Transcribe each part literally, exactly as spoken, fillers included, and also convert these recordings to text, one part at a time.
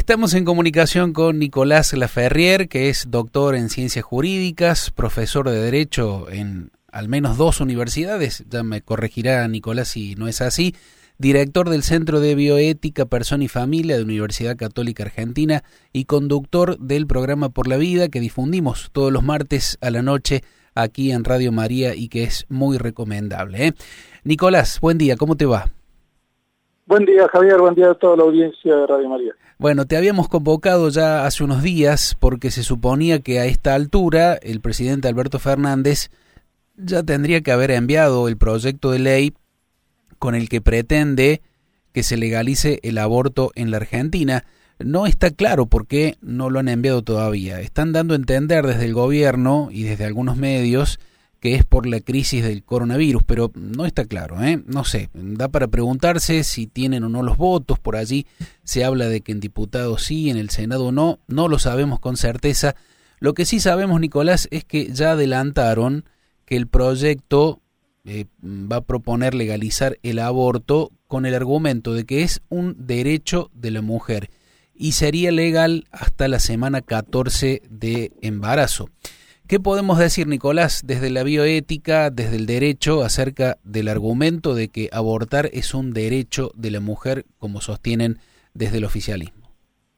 Estamos en comunicación con Nicolás Laferrière, que es doctor en Ciencias Jurídicas, profesor de Derecho en al menos dos universidades, ya me corregirá Nicolás si no es así, director del Centro de Bioética, Persona y Familia de Universidad Católica Argentina y conductor del programa Por la Vida que difundimos todos los martes a la noche aquí en Radio María y que es muy recomendable, ¿eh? Nicolás, buen día, ¿cómo te va? Buen día, Javier, buen día a toda la audiencia de Radio María. Bueno, te habíamos convocado ya hace unos días porque se suponía que a esta altura el presidente Alberto Fernández ya tendría que haber enviado el proyecto de ley con el que pretende que se legalice el aborto en la Argentina. No está claro por qué no lo han enviado todavía. Están dando a entender desde el gobierno y desde algunos medios que es por la crisis del coronavirus, pero no está claro, ¿eh? No sé, da para preguntarse si tienen o no los votos. Por allí se habla de que en diputados sí, en el Senado no, no lo sabemos con certeza. Lo que sí sabemos, Nicolás, es que ya adelantaron que el proyecto eh, va a proponer legalizar el aborto con el argumento de que es un derecho de la mujer y sería legal hasta la semana catorce de embarazo. ¿Qué podemos decir, Nicolás, desde la bioética, desde el derecho, acerca del argumento de que abortar es un derecho de la mujer, como sostienen desde el oficialismo?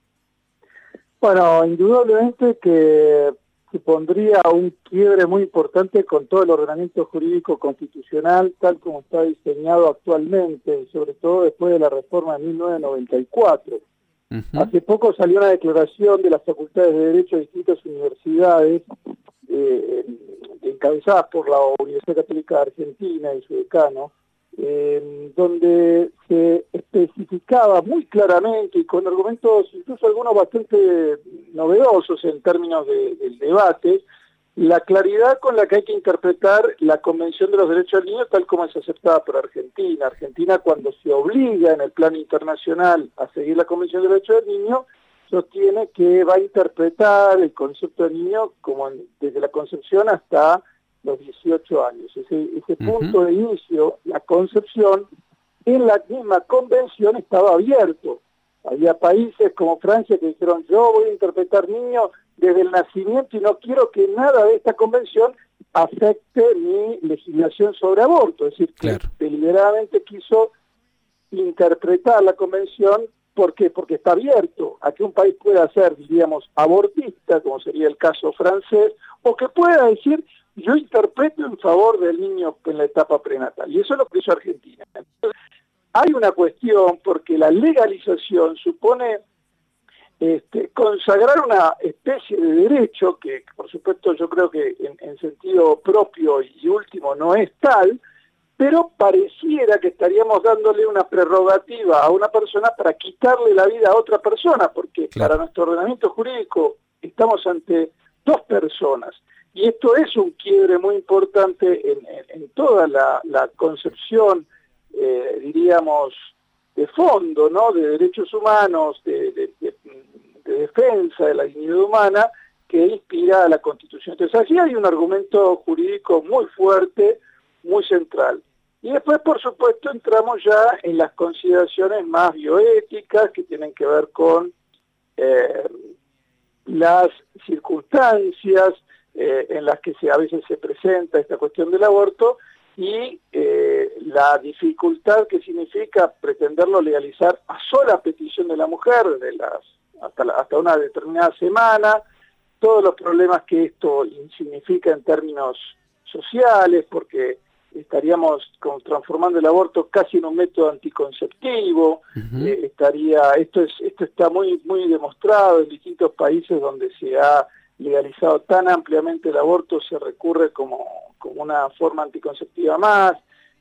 Bueno, indudablemente que, que pondría un quiebre muy importante con todo el ordenamiento jurídico constitucional, tal como está diseñado actualmente, sobre todo después de la reforma de mil novecientos noventa y cuatro. Uh-huh. Hace poco salió una declaración de las facultades de Derecho de distintas universidades, Eh, encabezadas por la Universidad Católica Argentina y su decano, eh, donde se especificaba muy claramente y con argumentos incluso algunos bastante novedosos en términos de, del debate, la claridad con la que hay que interpretar la Convención de los Derechos del Niño tal como es aceptada por Argentina. Argentina, cuando se obliga en el plano internacional a seguir la Convención de los Derechos del Niño, sostiene que va a interpretar el concepto de niño como en, desde la concepción hasta los dieciocho años. Ese, ese uh-huh. punto de inicio, la concepción, en la misma convención estaba abierto. Había países como Francia que dijeron, yo voy a interpretar niño desde el nacimiento y no quiero que nada de esta convención afecte mi legislación sobre aborto. Es decir, claro, que deliberadamente quiso interpretar la convención. ¿Por qué? Porque está abierto a que un país pueda ser, diríamos, abortista, como sería el caso francés, o que pueda decir, yo interpreto en favor del niño en la etapa prenatal. Y eso es lo que hizo Argentina. Entonces, hay una cuestión, porque la legalización supone este, consagrar una especie de derecho, que por supuesto yo creo que en, en sentido propio y último no es tal, pero pareciera que estaríamos dándole una prerrogativa a una persona para quitarle la vida a otra persona, porque claro, para nuestro ordenamiento jurídico estamos ante dos personas, y esto es un quiebre muy importante en, en, en toda la, la concepción, eh, diríamos, de fondo, ¿no?, de derechos humanos, de, de, de, de defensa de la dignidad humana, que inspira a la Constitución. Entonces, allí hay un argumento jurídico muy fuerte, muy central. Y después, por supuesto, entramos ya en las consideraciones más bioéticas que tienen que ver con eh, las circunstancias eh, en las que se, a veces se presenta esta cuestión del aborto y eh, la dificultad que significa pretenderlo legalizar a sola petición de la mujer, de las, hasta, la, hasta una determinada semana, todos los problemas que esto significa en términos sociales, porque estaríamos como transformando el aborto casi en un método anticonceptivo. Uh-huh. eh, estaría esto es esto está muy muy demostrado en distintos países donde se ha legalizado tan ampliamente el aborto, se recurre como como una forma anticonceptiva más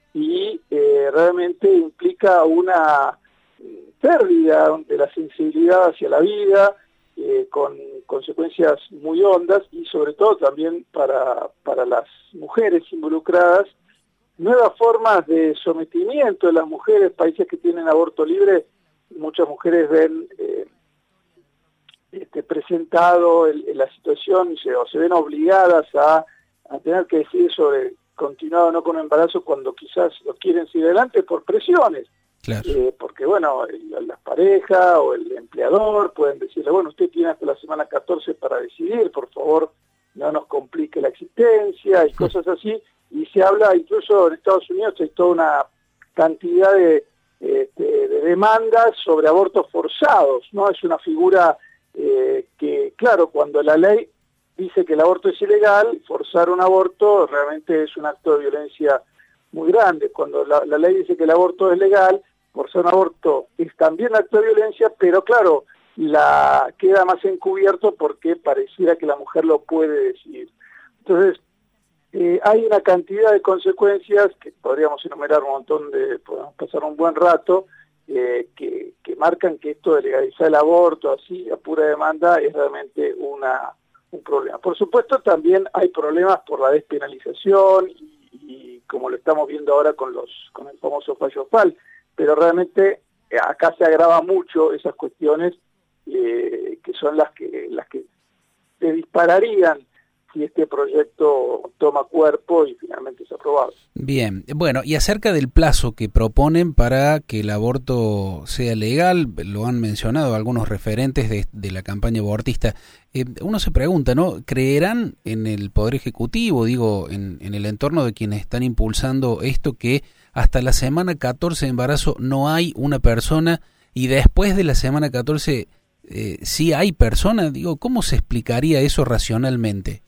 y eh, realmente implica una pérdida de la sensibilidad hacia la vida, eh, con consecuencias muy hondas y sobre todo también para para las mujeres involucradas, nuevas formas de sometimiento de las mujeres. Países que tienen aborto libre, muchas mujeres ven eh, este, presentado el, la situación se, o se ven obligadas a, a tener que decidir sobre continuar o no con un embarazo cuando quizás lo quieren seguir adelante por presiones. Claro. Eh, porque bueno, el, las parejas o el empleado empleador, pueden decirle, bueno, usted tiene hasta la semana catorce para decidir, por favor, no nos complique la existencia y cosas así, y se habla, incluso en Estados Unidos hay toda una cantidad de, este, de demandas sobre abortos forzados, ¿no? Es una figura eh, que, claro, cuando la ley dice que el aborto es ilegal, forzar un aborto realmente es un acto de violencia muy grande. Cuando la, la ley dice que el aborto es legal, forzar un aborto es también acto de violencia, pero claro, la queda más encubierto porque pareciera que la mujer lo puede decidir. Entonces, eh, hay una cantidad de consecuencias que podríamos enumerar un montón de, podemos pasar un buen rato, eh, que, que marcan que esto de legalizar el aborto así a pura demanda es realmente una un problema. Por supuesto, también hay problemas por la despenalización y, y como lo estamos viendo ahora con los con el famoso fallo F A L, pero realmente eh, acá se agrava mucho esas cuestiones eh, que son las que las que se dispararían si este proyecto toma cuerpo y finalmente es aprobado. Bien, bueno, y acerca del plazo que proponen para que el aborto sea legal, lo han mencionado algunos referentes de, de la campaña abortista, eh, uno se pregunta, ¿no? ¿Creerán en el Poder Ejecutivo, digo, en, en el entorno de quienes están impulsando esto, que hasta la semana catorce de embarazo no hay una persona y después de la semana catorce eh, sí hay persona? Digo, ¿cómo se explicaría eso racionalmente?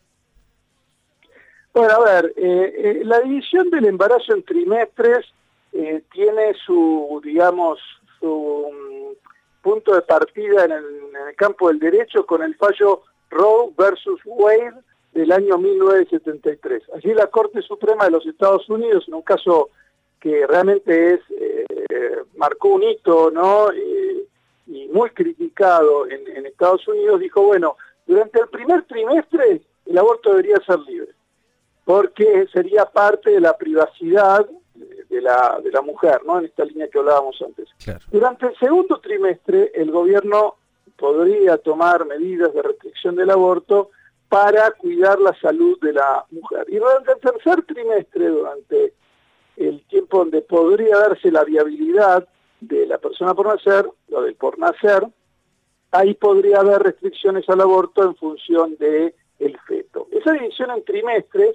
Bueno, a ver, eh, eh, la división del embarazo en trimestres eh, tiene su, digamos, su um, punto de partida en el, en el campo del derecho con el fallo Roe versus Wade del año mil novecientos setenta y tres. Allí la Corte Suprema de los Estados Unidos, en un caso que realmente es eh, marcó un hito, ¿no? Eh, y muy criticado en, en Estados Unidos, dijo, bueno, durante el primer trimestre el aborto debería ser libre, porque sería parte de la privacidad de la, de la mujer, ¿no? En esta línea que hablábamos antes. Claro. Durante el segundo trimestre, el gobierno podría tomar medidas de restricción del aborto para cuidar la salud de la mujer. Y durante el tercer trimestre, durante el tiempo donde podría darse la viabilidad de la persona por nacer, o del por nacer, ahí podría haber restricciones al aborto en función de el feto. Esa división en trimestres,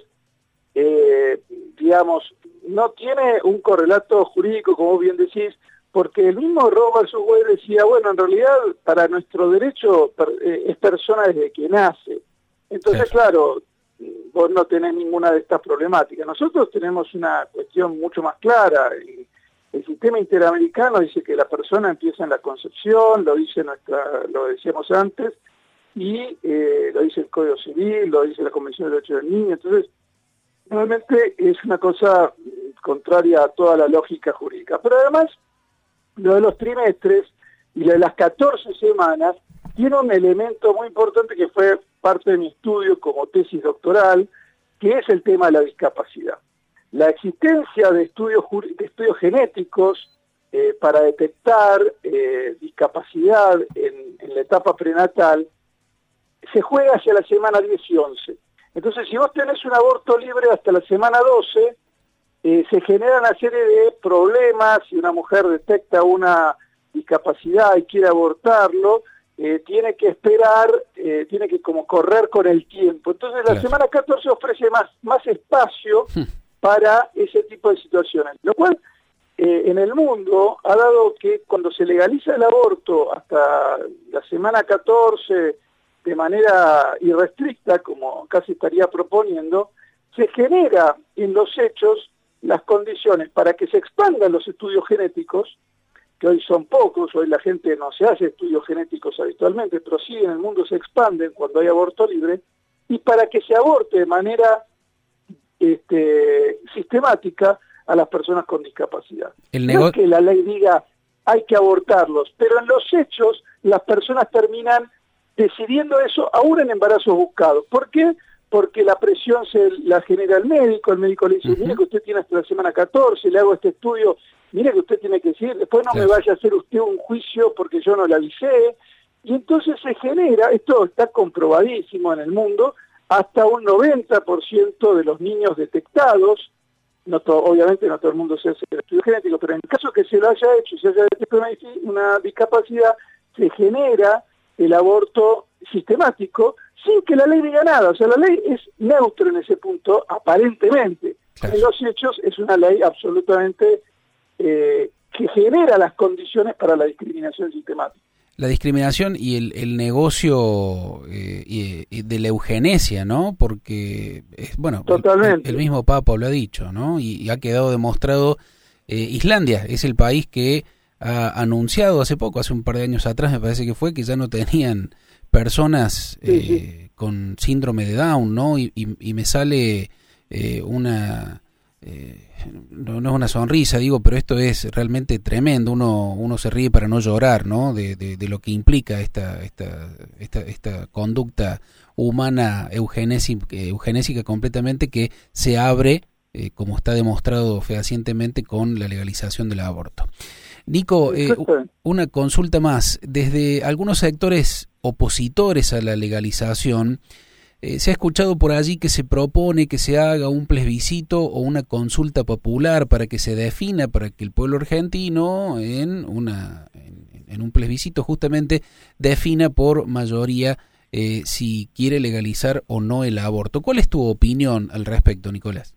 eh, digamos, no tiene un correlato jurídico, como bien decís, porque el mismo Roe versus Wade decía, bueno, en realidad para nuestro derecho eh, es persona desde que nace. Entonces, claro, vos no tenés ninguna de estas problemáticas. Nosotros tenemos una cuestión mucho más clara. El sistema interamericano dice que la persona empieza en la concepción, lo dice nuestra, lo decíamos antes, y eh, lo dice el Código Civil, lo dice la Convención de Derechos del Niño. Entonces, realmente es una cosa contraria a toda la lógica jurídica. Pero además, lo de los trimestres y lo de las catorce semanas tiene un elemento muy importante que fue parte de mi estudio como tesis doctoral, que es el tema de la discapacidad. La existencia de estudios, de estudios genéticos eh, para detectar eh, discapacidad en, en la etapa prenatal se juega hacia la semana diez y once. Entonces, si vos tenés un aborto libre hasta la semana doce, eh, se genera una serie de problemas. Si una mujer detecta una discapacidad y quiere abortarlo, eh, tiene que esperar, eh, tiene que como correr con el tiempo. Entonces, la claro. semana catorce ofrece más, más espacio para ese tipo de situaciones. Lo cual, eh, en el mundo, ha dado que cuando se legaliza el aborto hasta la semana catorce, de manera irrestricta, como casi estaría proponiendo, se genera en los hechos las condiciones para que se expandan los estudios genéticos, que hoy son pocos, hoy la gente no se hace estudios genéticos habitualmente, pero sí en el mundo se expanden cuando hay aborto libre, y para que se aborte de manera este, sistemática a las personas con discapacidad. El nego- no es que la ley diga hay que abortarlos, pero en los hechos las personas terminan decidiendo eso aún en embarazos buscados. ¿Por qué? Porque la presión se la genera el médico, el médico le dice, uh-huh. mire que usted tiene hasta la semana catorce, le hago este estudio, mire que usted tiene que decir, después no claro. me vaya a hacer usted un juicio porque yo no le avisé, y entonces se genera, esto está comprobadísimo en el mundo, hasta un noventa por ciento de los niños detectados, no to, obviamente no todo el mundo se hace el estudio genético, pero en el caso que se lo haya hecho, se haya detectado una, una discapacidad, se genera el aborto sistemático sin que la ley diga nada. O sea, la ley es neutra en ese punto, aparentemente. Claro. En los hechos es una ley absolutamente eh, que genera las condiciones para la discriminación sistemática. La discriminación y el, el negocio eh, y, y de la eugenesia, ¿no? Porque, es, bueno, Totalmente. El, el mismo Papa lo ha dicho, ¿no? Y, y ha quedado demostrado, eh, Islandia es el país que ha anunciado hace poco, hace un par de años atrás me parece que fue, que ya no tenían personas eh, sí, sí. con síndrome de Down, ¿no? Y, y, y me sale eh, una... Eh, no, no es una sonrisa, digo, pero esto es realmente tremendo. Uno uno se ríe para no llorar, ¿no? De, de, de lo que implica esta esta esta esta conducta humana eugenésica, eugenésica completamente, que se abre, eh, como está demostrado fehacientemente, con la legalización del aborto. Nico, eh, una consulta más. Desde algunos sectores opositores a la legalización, Eh, se ha escuchado por allí que se propone que se haga un plebiscito o una consulta popular para que se defina, para que el pueblo argentino en una en, en un plebiscito justamente defina por mayoría eh, si quiere legalizar o no el aborto. ¿Cuál es tu opinión al respecto, Nicolás?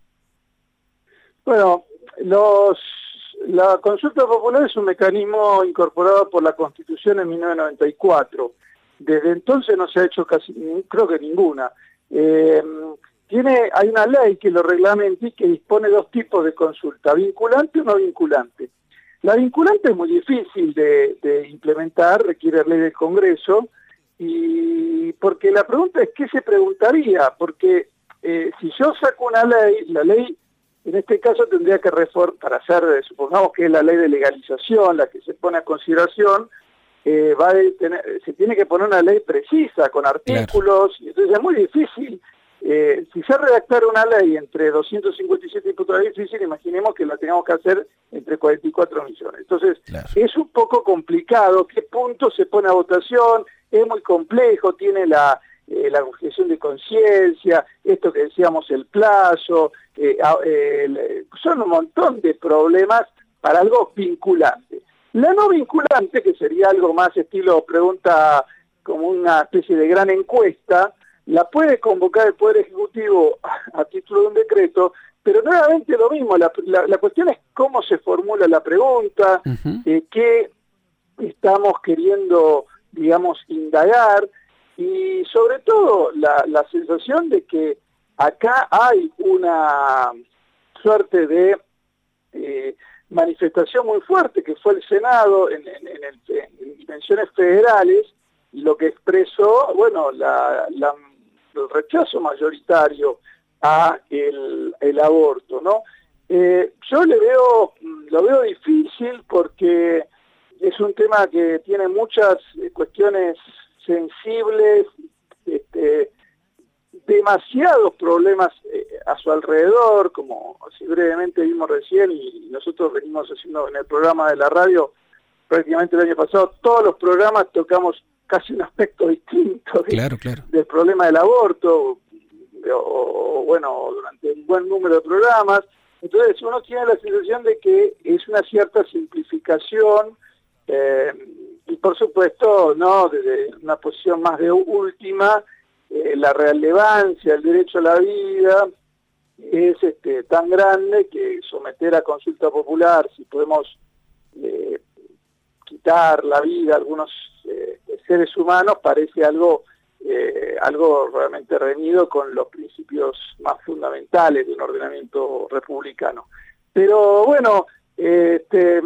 Bueno, los la consulta popular es un mecanismo incorporado por la Constitución en mil novecientos noventa y cuatro. Desde entonces no se ha hecho casi, creo que ninguna. Eh, tiene, hay una ley que lo reglamenta y que dispone dos tipos de consulta, vinculante o no vinculante. La vinculante es muy difícil de, de implementar, requiere ley del Congreso, y porque la pregunta es ¿qué se preguntaría? Porque eh, si yo saco una ley, la ley en este caso tendría que reformar, para hacer, supongamos que es la ley de legalización, la que se pone a consideración, Eh, va a tener, se tiene que poner una ley precisa, con artículos, claro. Entonces es muy difícil. Eh, si se redactara una ley entre doscientos cincuenta y siete diputados, es difícil, imaginemos que la tengamos que hacer entre cuarenta y cuatro millones. Entonces, claro. Es un poco complicado, qué punto se pone a votación, es muy complejo, tiene la, eh, la objeción de conciencia, esto que decíamos, el plazo, eh, eh, son un montón de problemas para algo vinculante. La no vinculante, que sería algo más estilo pregunta, como una especie de gran encuesta, la puede convocar el Poder Ejecutivo a, a título de un decreto, pero nuevamente lo mismo, la, la, la cuestión es cómo se formula la pregunta, uh-huh. eh, qué estamos queriendo, digamos, indagar, y sobre todo la, la sensación de que acá hay una suerte de eh, manifestación muy fuerte que fue el Senado en, en, en, el, en dimensiones federales, y lo que expresó, bueno, la, la, el rechazo mayoritario a el, el aborto, ¿no? Eh, yo le veo, lo veo difícil porque es un tema que tiene muchas cuestiones sensibles, este, demasiados problemas eh, a su alrededor, como así brevemente vimos recién, y nosotros venimos haciendo en el programa de la radio, prácticamente el año pasado, todos los programas tocamos casi un aspecto distinto de, claro, claro. del problema del aborto, o, o bueno, durante un buen número de programas. Entonces uno tiene la sensación de que es una cierta simplificación, eh, y por supuesto, no desde una posición más de última, eh, la relevancia del derecho a la vida es este, tan grande que someter a consulta popular, si podemos eh, quitar la vida a algunos eh, seres humanos, parece algo eh, algo realmente reñido con los principios más fundamentales de un ordenamiento republicano. Pero bueno, este,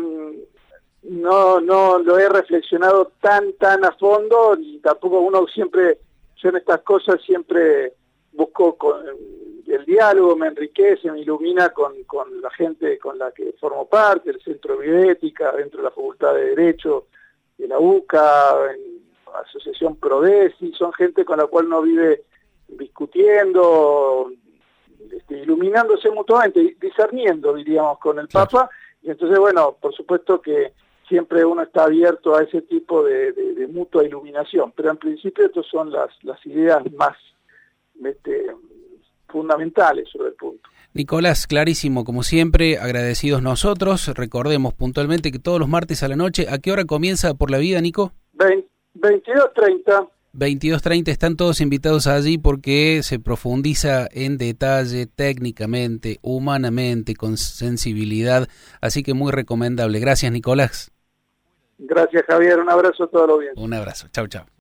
no no lo he reflexionado tan tan a fondo, y tampoco uno siempre, yo en estas cosas siempre busco con el diálogo, me enriquece, me ilumina con, con la gente con la que formo parte, el Centro de Bioética, dentro de la Facultad de Derecho de la U C A, en la Asociación Prodesi, son gente con la cual uno vive discutiendo, este, iluminándose mutuamente, discerniendo, diríamos, con el Papa, y entonces, bueno, por supuesto que siempre uno está abierto a ese tipo de, de, de mutua iluminación, pero en principio estas son las, las ideas más este, fundamentales sobre el punto. Nicolás, clarísimo, como siempre, agradecidos nosotros. Recordemos puntualmente que todos los martes a la noche, ¿a qué hora comienza Por la Vida, Nico? veintidós treinta. veintidós treinta, están todos invitados allí porque se profundiza en detalle, técnicamente, humanamente, con sensibilidad, así que muy recomendable. Gracias, Nicolás. Gracias, Javier. Un abrazo a todos los bien. Un abrazo. Chau, chau.